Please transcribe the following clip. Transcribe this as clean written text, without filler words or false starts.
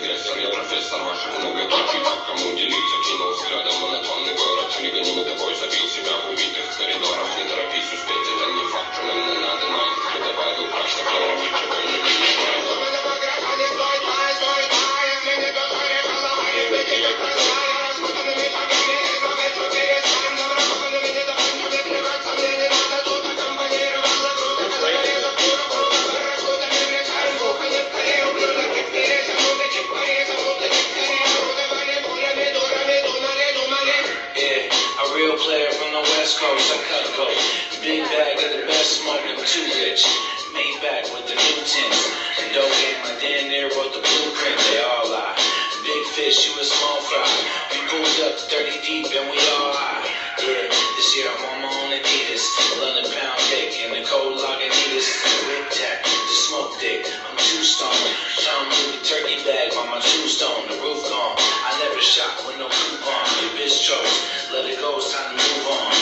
агрессор, я профессор ваших многоточий. Кому делиться, кинул взглядом монотонный город. Хулиганим и тобой забил себя в убитых коридорах. Не торопись успеть, это не факт, что нам не надо, нам. Ты добавил практик, но ничего не понимаю. Real player from the West Coast, I cut coat. Big bag of the best smoking, too rich. Made back with the new tints. The dope game, my damn near wrote the blueprint, they all lie. Big fish, you a small fry. We pulled up 30 deep and we all high. Yeah, this year I'm on my own Adidas. London pound cake and the cold Lagunitas. Whip tap, the smoke dick, I'm too stoned. Tell me the turkey bag by my tombstone, the roof gone. I never shot with no coupon, your bitch chokes. Let it go, it's time to move on.